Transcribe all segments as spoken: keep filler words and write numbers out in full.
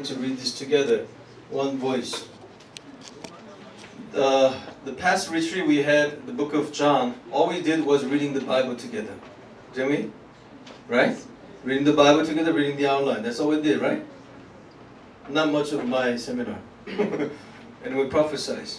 going to read this together, one voice. Uh, the past retreat we had, the book of John, all we did was reading the Bible together. Didn't we? Right? Reading the Bible together, reading the outline. That's all we did, right? Not much of my seminar. And we prophesize.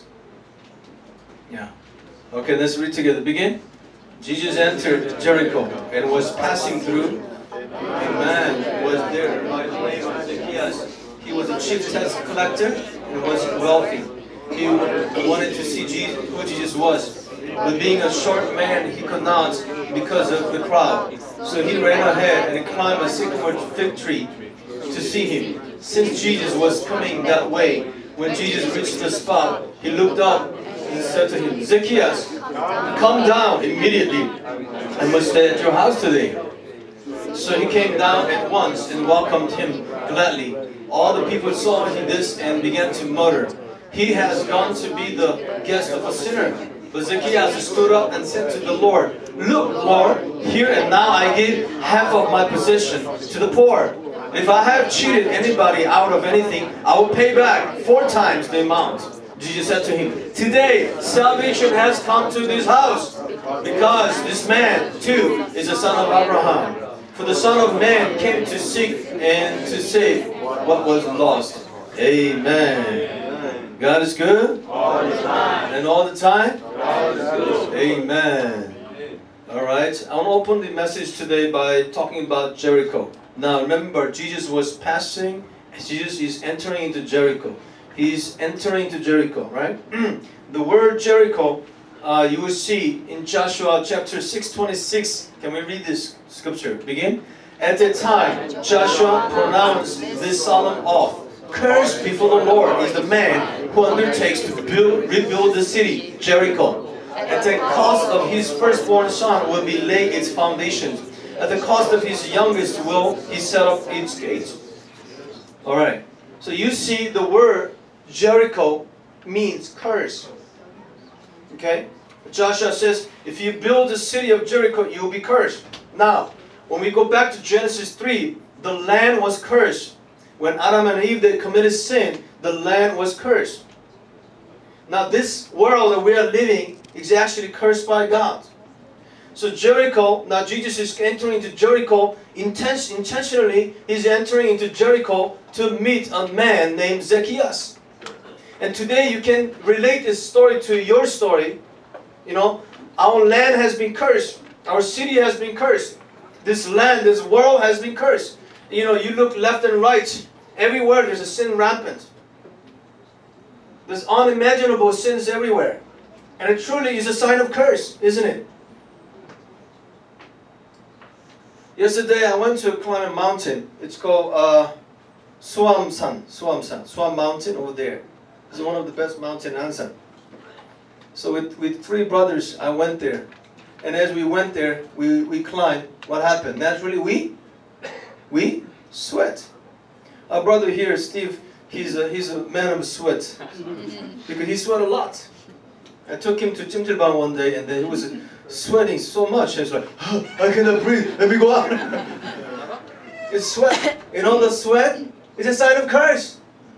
Yeah. Okay, let's read together. Begin. Jesus entered Jericho and was passing through. A man was there by the name of Zacchaeus. He was a chief tax collector and was wealthy. He wanted to see Jesus, who Jesus was. But being a short man, he could not because of the crowd. So he ran ahead and climbed a sycamore fig tree to see him. Since Jesus was coming that way, when Jesus reached the spot, he looked up and said to him, Zacchaeus, come down immediately. I must stay at your house today. So he came down at once and welcomed him gladly. All the people saw this and began to mutter, he has gone to be the guest of a sinner. But Zacchaeus stood up and said to the Lord, look, Lord, here and now I give half of my possession to the poor. If I have cheated anybody out of anything, I will pay back four times the amount. Jesus said to him, today salvation has come to this house, because this man too is a son of Abraham. For the Son of Man came to seek and to save what was lost. Amen. God is good? All the time. And all the time? God is good. Amen. Alright, I want to open the message today by talking about Jericho. Now remember, Jesus was passing, Jesus is entering into Jericho. He's entering into Jericho, right? The word Jericho, uh, you will see in Joshua chapter six twenty-six. Can we read this scripture? Begin. At that time, Joshua pronounced this solemn oath. Cursed before the Lord is the man who undertakes to build, rebuild the city, Jericho. At the cost of his firstborn son will be laid its foundations. At the cost of his youngest will he set up its gates. Alright. So you see the word Jericho means curse. Okay? Joshua says, if you build the city of Jericho, you will be cursed. Now, when we go back to Genesis three, the land was cursed. When Adam and Eve they committed sin, the land was cursed. Now this world that we are living is actually cursed by God. So Jericho, now Jesus is entering into Jericho, inten- intentionally he's entering into Jericho to meet a man named Zacchaeus. And today you can relate this story to your story. You know, our land has been cursed. Our city has been cursed. This land, this world has been cursed. You know, you look left and right. Everywhere there's a sin rampant. There's unimaginable sins everywhere. And it truly is a sign of curse, isn't it? Yesterday I went to climb a mountain. It's called uh, Suamsan. Suamsan. Suam Mountain over there. It's one of the best mountains in Ansan. So with, with three brothers, I went there. And as we went there, we, we climbed. What happened? Naturally, we we sweat. Our brother here, Steve, he's a, he's a man of sweat. Because he sweat a lot. I took him to Chimchilbang one day, and then he was sweating so much. And he's like, oh, I cannot breathe. Let me go out. It's sweat. You know, the sweat is a sign of curse.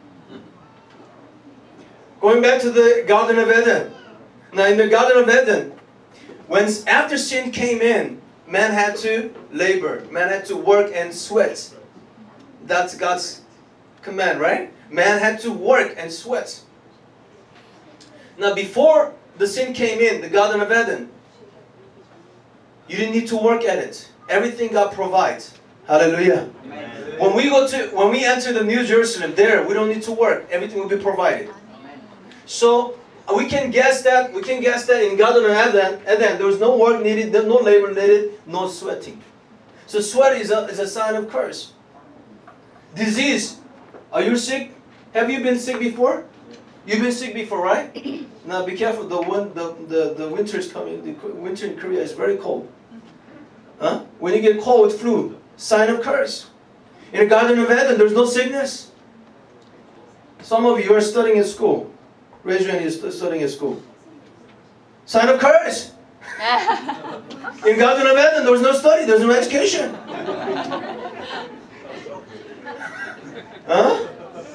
Going back to the Garden of Eden. Now, in the Garden of Eden, when after sin came in, man had to labor. Man had to work and sweat. That's God's command, right? Man had to work and sweat. Now, before the sin came in, the Garden of Eden, you didn't need to work at it. Everything God provides. Hallelujah. Amen. When we go to, when we enter the New Jerusalem, there we don't need to work. Everything will be provided. So we can guess that we can guess that in Garden of Eden, Eden there was no work needed, no labor needed, no sweating. So sweat is a is a sign of curse. Disease. Are you sick? Have you been sick before? You've been sick before, right? Now be careful. The one the, the, the winter is coming. The winter in Korea is very cold. Huh? When you get cold with flu, sign of curse. In the Garden of Eden, there's no sickness. Some of you are studying at school. Raise your hand, you're studying at school. Sign of curse. In Garden of Eden, there was no study, there was no education. Huh?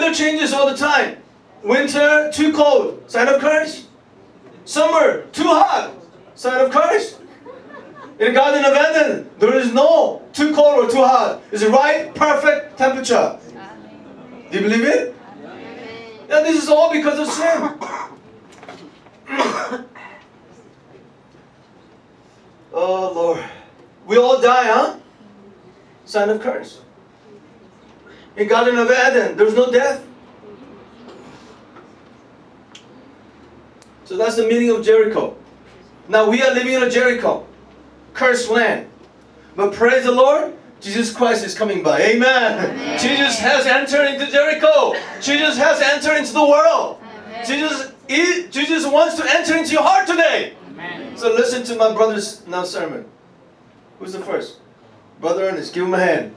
Weather changes all the time. Winter, too cold, sign of courage. Summer, too hot, sign of courage. In the Garden of Eden, there is no too cold or too hot. It's the right, perfect temperature. Do you believe it? Yeah, this is all because of sin. Oh Lord. We all die, huh? Sign of curse. In Garden of Eden, there's no death. So that's the meaning of Jericho. Now we are living in a Jericho, cursed land. But praise the Lord, Jesus Christ is coming by. Amen. Amen. Jesus has entered into Jericho. Jesus has entered into the world. Jesus, he, Jesus wants to enter into your heart today. Amen. So listen to my brother's now sermon. Who's the first? Brother Ernest, give him a hand.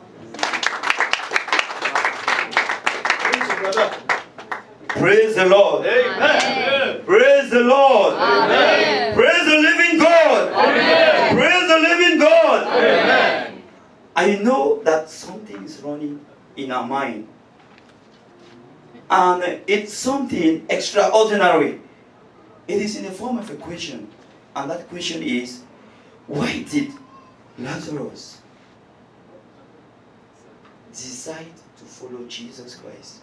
Praise the Lord. Amen. Praise the Lord. Amen. Praise the living God. Amen. Praise the living God. Amen. I know that something is running in our mind. And it's something extraordinary. It is in the form of a question. And that question is, why did Lazarus decide to follow Jesus Christ?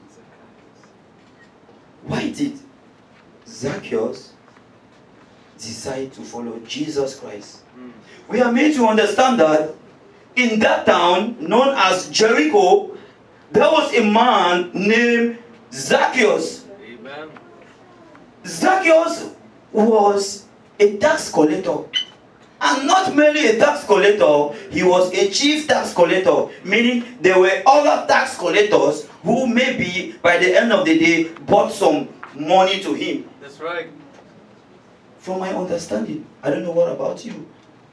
Why did Zacchaeus decide to follow Jesus Christ? Mm. We are made to understand that in that town known as Jericho, there was a man named Zacchaeus. Amen. Zacchaeus was a tax collector. And not merely a tax collector, he was a chief tax collector, meaning there were other tax collectors who maybe by the end of the day brought some money to him. That's right. From my understanding, I don't know what about you.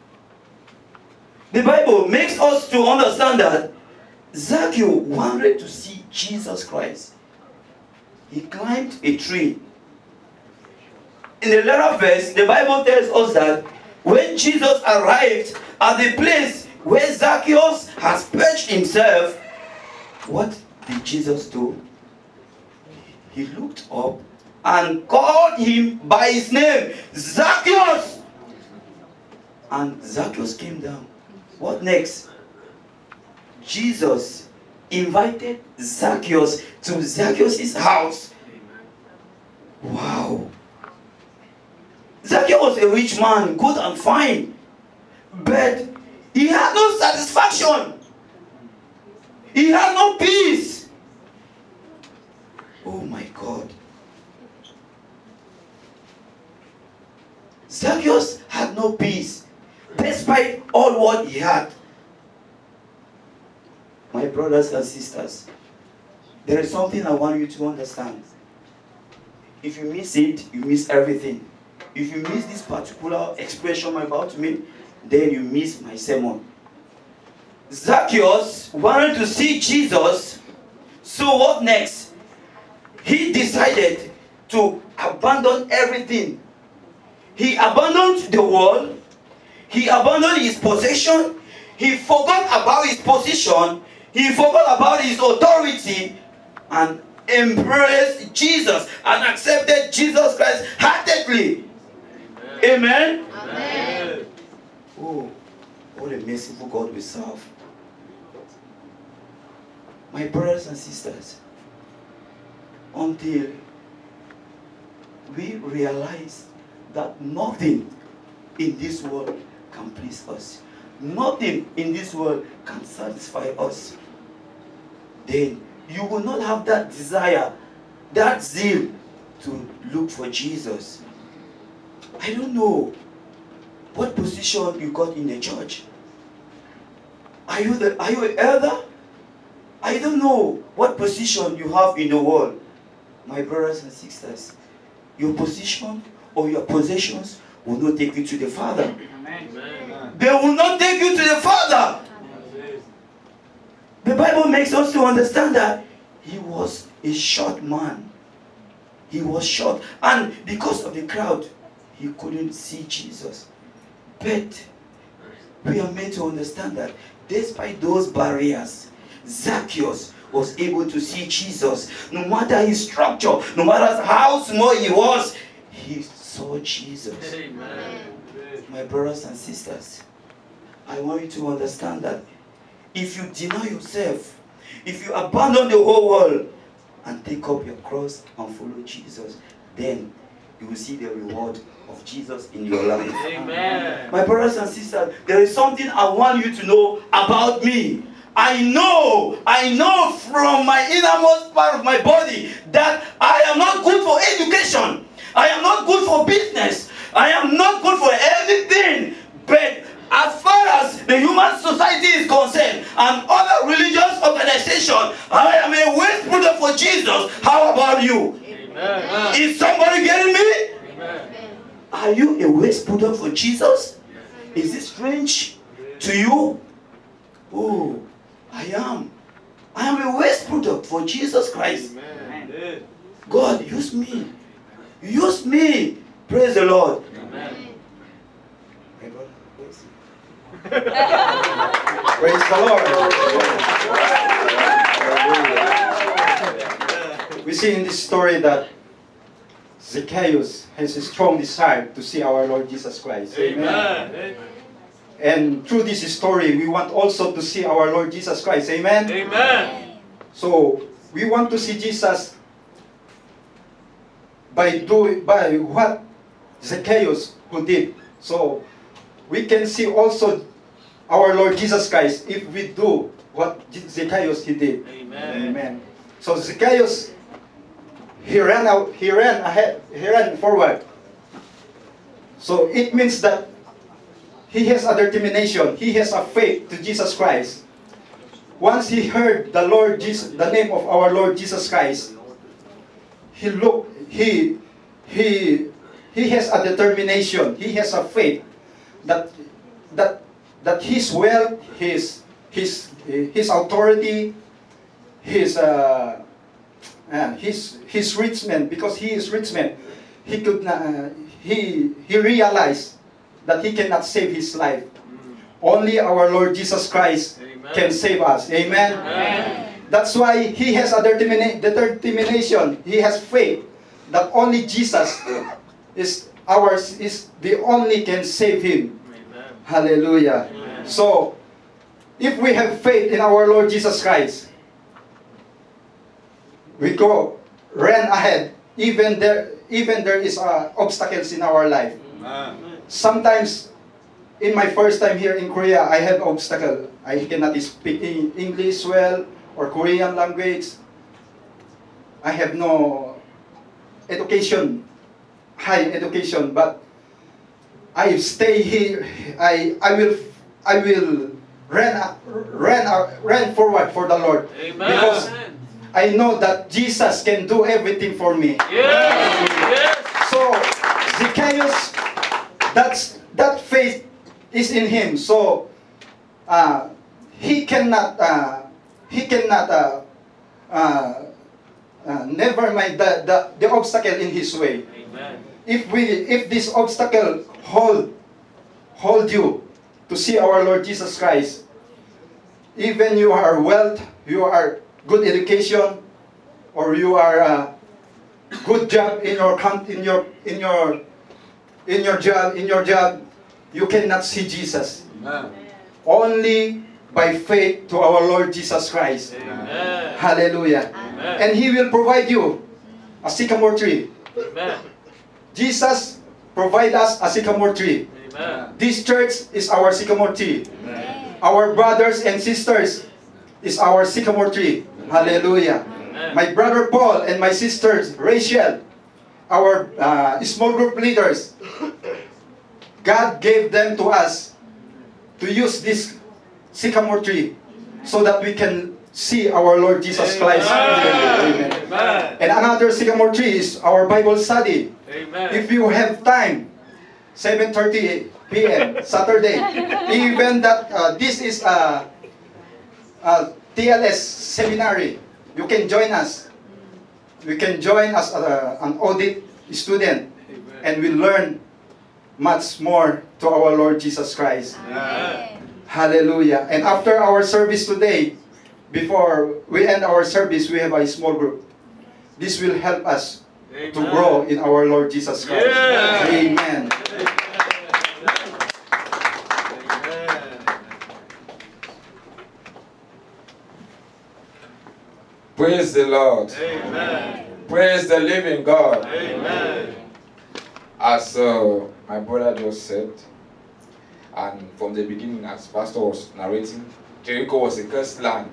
The Bible makes us to understand that Zacchaeus wanted to see Jesus Christ. He climbed a tree. In the later verse, the Bible tells us that when Jesus arrived at the place where Zacchaeus has perched himself, what did Jesus do? He looked up and called him by his name, Zacchaeus. And Zacchaeus came down. What next? Jesus invited Zacchaeus to Zacchaeus' house. Wow. Zacchaeus was a rich man, good and fine. But he had no satisfaction. He had no peace. Oh my God. Zacchaeus had no peace, despite all what he had. My brothers and sisters, there is something I want you to understand. If you miss it, you miss everything. If you miss this particular expression about me, then you miss my sermon. Zacchaeus wanted to see Jesus, so what next? He decided to abandon everything. He abandoned the world. He abandoned his possession. He forgot about his position. He forgot about his authority and embraced Jesus and accepted Jesus Christ heartedly. Amen. Amen. Oh, what a merciful God we serve. My brothers and sisters, until we realize that nothing in this world can please us, nothing in this world can satisfy us, then you will not have that desire, that zeal to look for Jesus. I don't know what position you got in the church. Are you the are you an elder? I don't know what position you have in the world. My brothers and sisters, your position or your possessions will not take you to the Father. Amen. They will not take you to the Father. Amen. The Bible makes us to understand that he was a short man. He was short, and because of the crowd, he couldn't see Jesus. But we are made to understand that despite those barriers, Zacchaeus was able to see Jesus. No matter his structure, no matter how small he was, he saw Jesus. Amen. My brothers and sisters, I want you to understand that if you deny yourself, if you abandon the whole world and take up your cross and follow Jesus, then you will see the reward of Jesus in your life. Amen. My brothers and sisters, there is something I want you to know about me. I know, I know from my innermost part of my body that I am not good for education. I am not good for business. I am not good for anything. But as far as the human society is concerned and other religious organizations, I am a waste product for Jesus. How about you? Amen. Is somebody getting me? Amen. Are you a waste product for Jesus? Is it strange to you? Oh, I am. I am a waste product for Jesus Christ. Amen. God, use me. Use me. Praise the Lord. Amen. Praise the Lord. We see in this story that Zacchaeus has a strong desire to see our Lord Jesus Christ. Amen. And through this story, we want also to see our Lord Jesus Christ. Amen. Amen. So we want to see Jesus by doing by what Zacchaeus who did. So we can see also our Lord Jesus Christ if we do what Zacchaeus he did. Amen. Amen. So Zacchaeus, he ran out, he ran ahead, he ran forward. So it means that he has a determination, he has a faith to Jesus Christ. Once he heard the Lord Jesus, the name of our Lord Jesus Christ, he looked, he he he has a determination, he has a faith that that that his wealth, his his his authority, his uh, uh, his his rich man, because he is rich man, he could not, uh, he he realized that he cannot save his life. Only our Lord Jesus Christ Amen. can save us. Amen. Amen. That's why he has a determina- determination. He has faith that only Jesus is ours, is the only can save him. Amen. Hallelujah. Amen. So, if we have faith in our Lord Jesus Christ, we go, run ahead, even there, even there is uh, obstacles in our life. Amen. Sometimes, in my first time here in Korea, I had obstacle. I cannot speak in English well or Korean language. I have no education, high education, but I stay here. I I will I will run run run forward for the Lord. Amen. Because I know that Jesus can do everything for me. Yes. Yes. So Zacchaeus, that's that faith is in him. So uh, he cannot uh, he cannot uh, uh, uh, never mind the, the the obstacle in his way. Amen. If we if this obstacle hold hold you to see our Lord Jesus Christ, even you are wealth, you are good education, or you are uh, good job in your coun- in your in your in your job in your job, you cannot see Jesus. Amen. Only by faith to our Lord Jesus Christ. Amen. Hallelujah. Amen. And He will provide you a sycamore tree. Amen. Jesus provide us a sycamore tree. Amen. This church is our sycamore tree. Amen. Our brothers and sisters is our sycamore tree. Hallelujah. Amen. My brother Paul and my sisters Rachel, our uh, small group leaders, God gave them to us to use this sycamore tree so that we can see our Lord Jesus Christ. Amen. Amen. Amen. And another sycamore tree is our Bible study. Amen. If you have time, seven thirty p m Saturday, even that uh, this is a, a T L S seminary, you can join us. You can join as a, an audit student, and we learn much more to our Lord Jesus Christ. Amen. Hallelujah. And after our service today, before we end our service, we have a small group. This will help us Amen. to grow in our Lord Jesus Christ. Yeah. Amen. Praise the Lord. Amen. Praise the living God. Amen. As uh, my brother just said, and from the beginning, as Pastor was narrating, Jericho was a cursed land.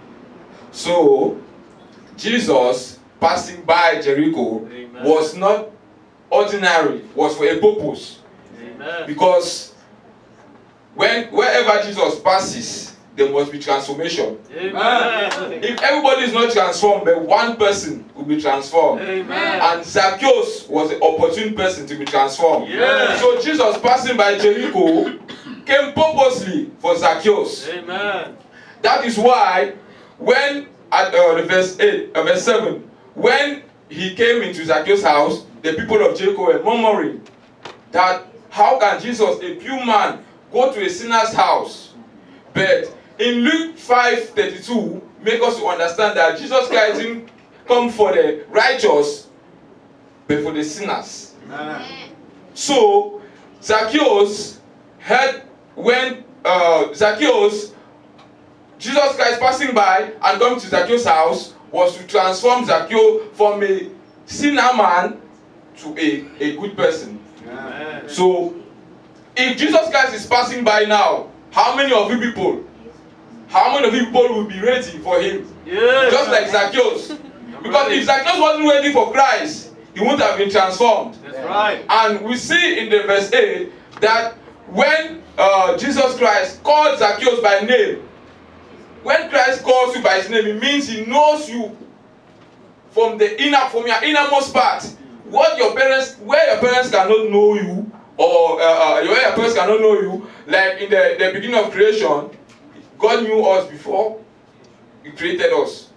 So, Jesus passing by Jericho Amen. was not ordinary, was for a purpose. Amen. Because when wherever Jesus passes, there must be transformation. Amen. If everybody is not transformed, but one person will be transformed. Amen. And Zacchaeus was the opportune person to be transformed. Yes. So Jesus passing by Jericho came purposely for Zacchaeus. Amen. That is why when at uh, the verse eight, uh, verse seven, when he came into Zacchaeus' house, the people of Jericho were murmuring that how can Jesus, a pure man, go to a sinner's house? But in Luke five thirty-two, make us to understand that Jesus Christ didn't come for the righteous, but for the sinners. Amen. So Zacchaeus heard when uh, Zacchaeus, Jesus Christ passing by and coming to Zacchaeus' house was to transform Zacchaeus from a sinner man to a, a good person. Amen. So if Jesus Christ is passing by now, how many of you people, how many of you people will be ready for him? Yes. Just like Zacchaeus. Because if Zacchaeus wasn't ready for Christ, he wouldn't have been transformed. That's right. And we see in the verse eight that when uh, Jesus Christ called Zacchaeus by name, when Christ calls you by his name, it means he knows you from the inner, from your innermost part. What your parents, where your parents cannot know you, or uh, uh, where your parents cannot know you, like in the, the beginning of creation, God knew us before he created us.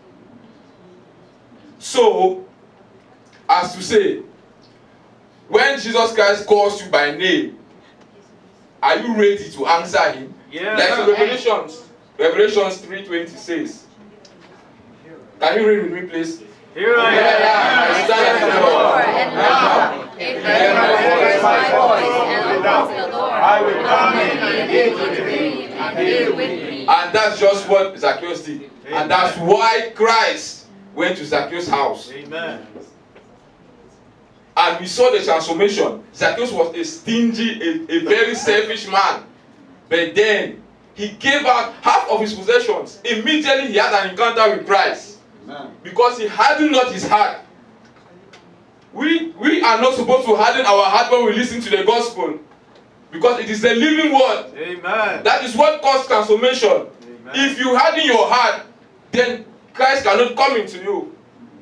So, as to say, when Jesus Christ calls you by name, are you ready to answer him? Yeah. Like in Revelations, Revelations three twenty says. Can you read with me, please? Here I Here am. I am, I stand at the door door. and knock. If anyone hears my voice and opens the door, I will come in and eat with him and he with me. And that's just what Zacchaeus did. And that's why Christ went to Zacchaeus' house. Amen. And we saw the transformation. Zacchaeus was a stingy, a, a very selfish man. But then, he gave out half of his possessions. Immediately, he had an encounter with Christ. Amen. Because he hardened not his heart. We, we are not supposed to harden our heart when we listen to the gospel. Because it is the living word. Amen. That is what causes transformation. Amen. If you harden your heart, then Christ cannot come into you.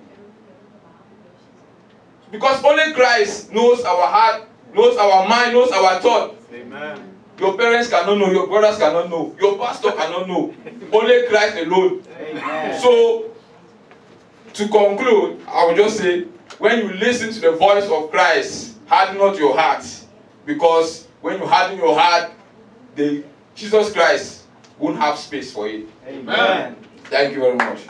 Because only Christ knows our heart, knows our mind, knows our thought. Amen. Your parents cannot know, your brothers cannot know, your pastor cannot know. Only Christ alone. Amen. So, to conclude, I will just say, when you listen to the voice of Christ, harden not your heart. Because when you harden your heart, the Jesus Christ won't have space for it. Amen. Thank you very much.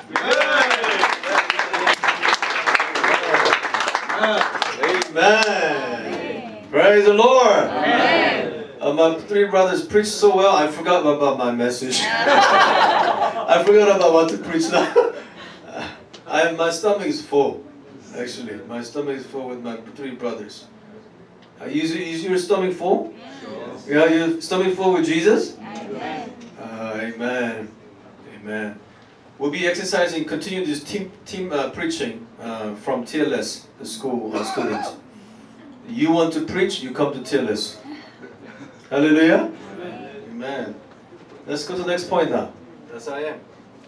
Amen. Praise the Lord. Amen. Uh, my three brothers preached so well, I forgot about my message. I forgot about what to preach now. I, my stomach is full, actually. My stomach is full with my three brothers. Uh, is, is your stomach full? Yeah, your stomach full with Jesus? Amen. Uh, amen. Amen. We'll be exercising, continue this team team uh, preaching uh, from T L S, the school uh, students. You want to preach, you come to T L S. Hallelujah. Amen. Amen. Let's go to the next point now. Yes, I am.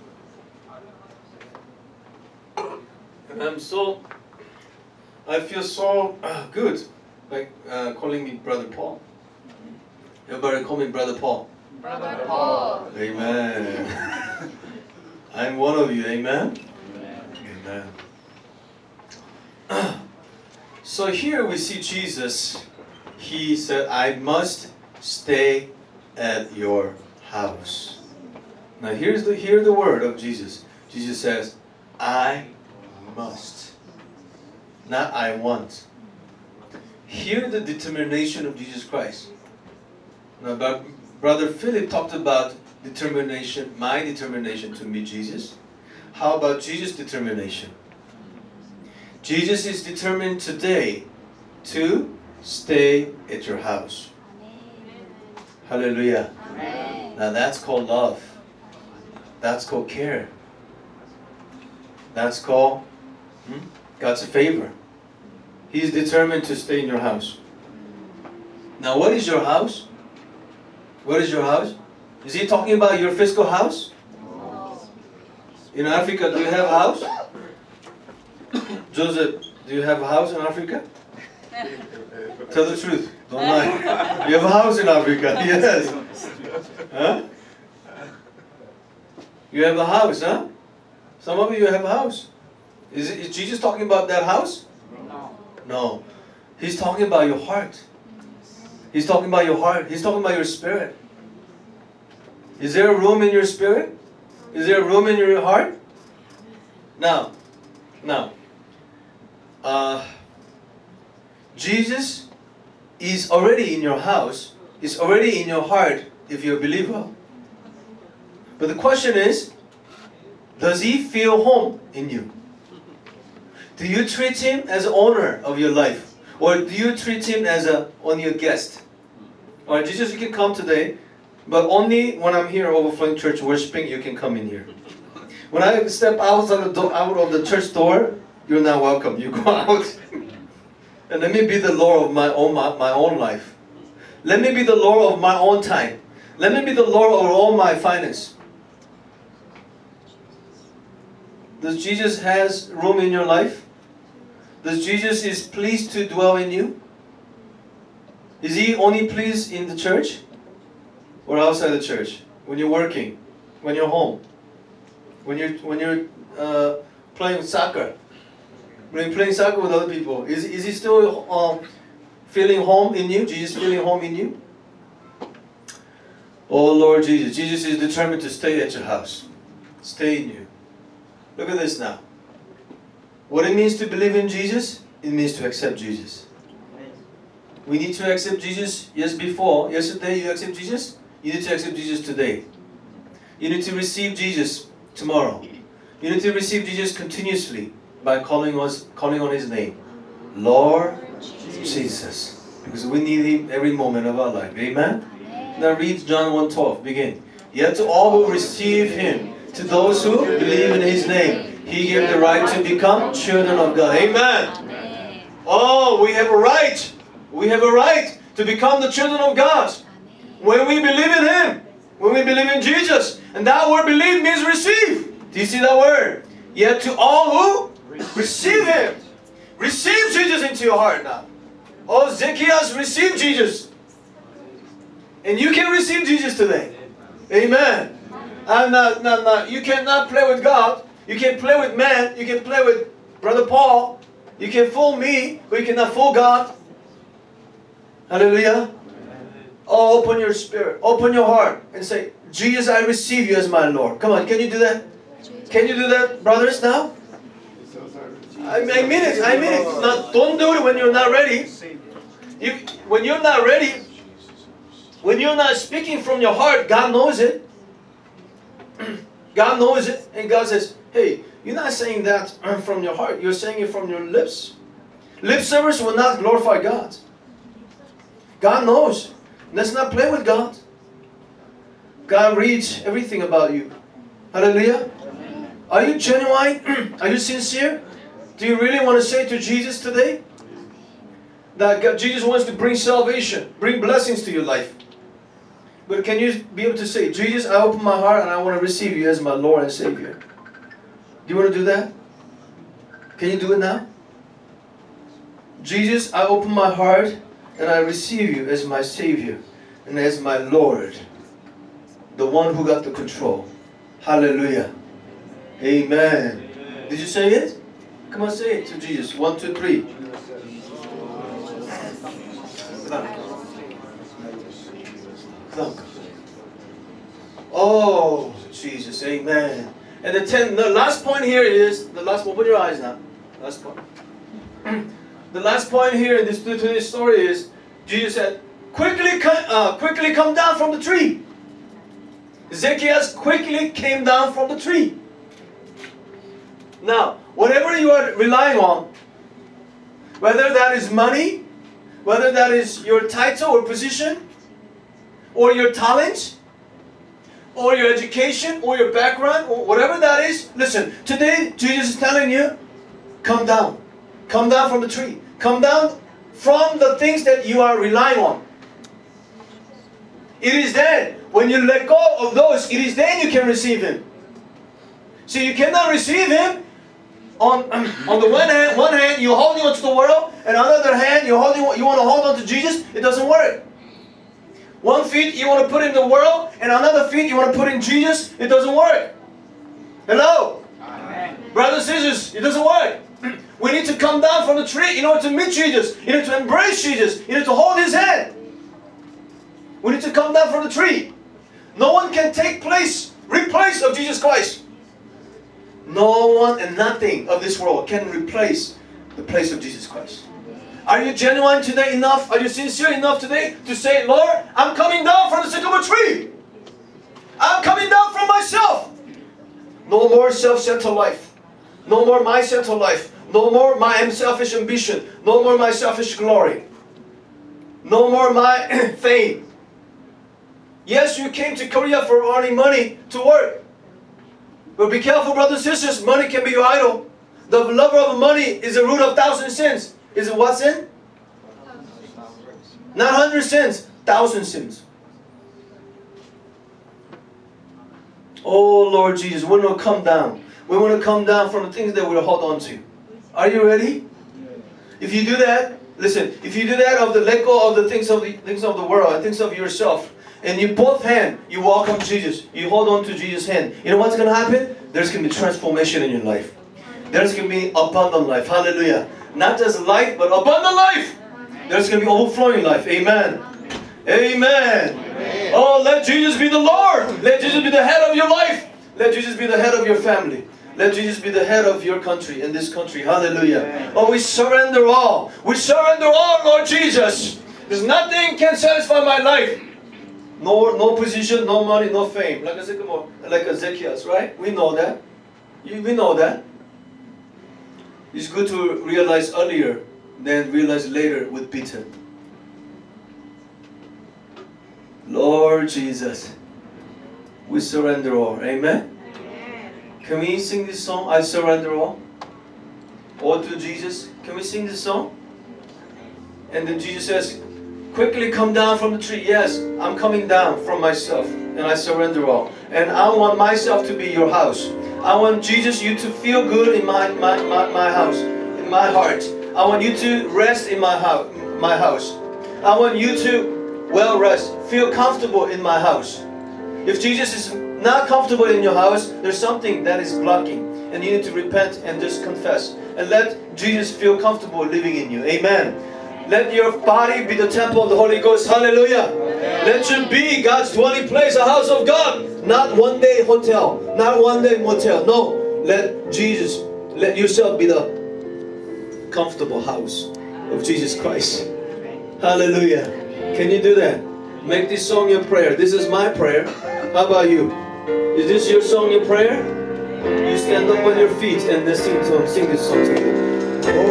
And I'm so, I feel so uh, good, like uh, calling me Brother Paul. Everybody call me Brother Paul. Brother Paul. Amen. I'm one of you, amen? Amen. Amen. So here we see Jesus. He said, I must stay at your house. Now here's the hear the word of Jesus. Jesus says, I must. Not I want. Hear the determination of Jesus Christ. Now, but Brother Philip talked about determination, my determination to meet Jesus. How about Jesus' determination? Jesus is determined today to stay at your house. Hallelujah. Amen. Now that's called love. That's called care. That's called hmm, God's favor. He's determined to stay in your house. Now what is your house? What is your house? Is he talking about your physical house? In Africa, do you have a house? Joseph, do you have a house in Africa? Tell the truth. Don't lie. You have a house in Africa. Yes. Huh? You have a house, huh? Some of you have a house. Is, it, is Jesus talking about that house? No. No. He's talking about your heart. He's talking about your heart. He's talking about your spirit. Is there a room in your spirit? Is there a room in your heart? Now, now, uh, Jesus is already in your house, is already in your heart if you're a believer. But the question is, does he feel home in you? Do you treat him as owner of your life? Or do you treat him as a only a guest? Alright, Jesus, you can come today, but only when I'm here overflowing church worshiping, you can come in here. When I step outside the door, out of the church door, you're not welcome. You go out. And let me be the Lord of my own my, my own life. Let me be the Lord of my own time. Let me be the Lord of all my finance. Does Jesus has room in your life? Does Jesus is pleased to dwell in you? Is he only pleased in the church? Or outside the church? When you're working? When you're home? When you're, when you're uh, playing soccer? When you're playing soccer with other people? Is, is he still um, feeling home in you? Jesus feeling home in you? Oh Lord Jesus. Jesus is determined to stay at your house. Stay in you. Look at this now. What it means to believe in Jesus? It means to accept Jesus. We need to accept Jesus. Yes, before. Yesterday you accept Jesus. You need to accept Jesus today. You need to receive Jesus tomorrow. You need to receive Jesus continuously by calling us, calling on His name. Lord Jesus. Because we need Him every moment of our life. Amen? Now read John one twelve. Begin. Yet to all who receive Him, to those who believe in His name, He gave the right to become children of God. Amen. Oh, we have a right. We have a right to become the children of God. When we believe in Him. When we believe in Jesus. And that word believe means receive. Do you see that word? Yet to all who receive Him. Receive Jesus into your heart now. Oh, Zacchaeus, receive Jesus. And you can receive Jesus today. Amen. I'm not, not, not, you cannot play with God. You can play with man. You can play with Brother Paul. You can fool me, but you cannot fool God. Hallelujah. Oh, open your spirit. Open your heart and say, Jesus, I receive you as my Lord. Come on, can you do that? Can you do that, brothers, now? I mean, I mean it. I mean it. Now, don't do it when you're not ready. You, when you're not ready, when you're not speaking from your heart, God knows it. God knows it. And God says, hey, you're not saying that from your heart. You're saying it from your lips. Lip service will not glorify God. God knows. Let's not play with God. God reads everything about you. Hallelujah. Are you genuine? Are you sincere? Do you really want to say to Jesus today that God, Jesus wants to bring salvation, bring blessings to your life? But can you be able to say, Jesus, I open my heart and I want to receive you as my Lord and Savior? Do you want to do that? Can you do it now? Jesus, I open my heart and I receive you as my Savior and as my Lord, the one who got the control. Hallelujah. Amen. Amen. Did you say it? Come on, say it to Jesus. One, two, three. Oh, Jesus. Amen. And the ten, the last point here is, the last one, open your eyes now. Last point. The last point here in this, to this story is, Jesus said, quickly, uh, quickly come down from the tree. Zacchaeus quickly came down from the tree. Now, whatever you are relying on, whether that is money, whether that is your title or position, or your talent, or your education, or your background, or whatever that is, listen, today Jesus is telling you, come down. Come down from the tree. Come down from the things that you are relying on. It is then, when you let go of those, it is then you can receive Him. See, you cannot receive Him on, on the one hand, one hand you're holding on to the world, and on the other hand you're holding, you want to hold on to Jesus. It doesn't work. One feet you want to put in the world, and another feet you want to put in Jesus. It doesn't work. Hello? Amen. Brothers and sisters, it doesn't work. We need to come down from the tree in order to meet Jesus. You need to embrace Jesus. You need to hold His hand. We need to come down from the tree. No one can take place, replace of Jesus Christ. No one and nothing of this world can replace the place of Jesus Christ. Are you genuine today enough? Are you sincere enough today to say, Lord, I'm coming down from the sycamore tree. I'm coming down from myself. No more self-centered life. No more my centered life. No more my selfish ambition. No more my selfish glory. No more my fame. Yes, you came to Korea for earning money to work. But be careful, brothers and sisters. Money can be your idol. The lover of money is the root of thousand sins. Is it what sin? Not hundred sins. Thousand sins. Oh Lord Jesus, we want to come down. We want to come down from the things that we hold on to. Are you ready? If you do that, listen. If you do that, of the let go of the things of the things of the world and things of yourself, and you both hand, you welcome Jesus. You hold on to Jesus' hand. You know what's going to happen? There's going to be transformation in your life. There's going to be abundant life. Hallelujah. Not just life, but abundant life. There's going to be overflowing life. Amen. Amen. Amen. Oh, let Jesus be the Lord. Let Jesus be the head of your life. Let Jesus be the head of your family. Let Jesus be the head of your country, in this country. Hallelujah. Amen. Oh, we surrender all. We surrender all, Lord Jesus. There's nothing can satisfy my life. No, no position, no money, no fame. Like a, like a Zacchaeus, right? We know that. We know that. It's good to realize earlier than realize later with Peter. Lord Jesus, we surrender all. Amen? Amen? Can we sing this song, I surrender all? All to Jesus. Can we sing this song? And then Jesus says, quickly come down from the tree. Yes, I'm coming down from myself and I surrender all. And I want myself to be your house. I want Jesus, you to feel good in my, my, my, my house, in my heart. I want you to rest in my house, my house. I want you to well rest, feel comfortable in my house. If Jesus is not comfortable in your house, there's something that is blocking. And you need to repent and just confess. And let Jesus feel comfortable living in you. Amen. Let your body be the temple of the Holy Ghost. Hallelujah. Amen. Let you be God's dwelling place, a house of God. Not one day hotel. Not one day motel. No. Let Jesus, let yourself be the comfortable house of Jesus Christ. Hallelujah. Can you do that? Make this song your prayer. This is my prayer. How about you? Is this your song, your prayer? You stand up on your feet and let's sing, sing this song together.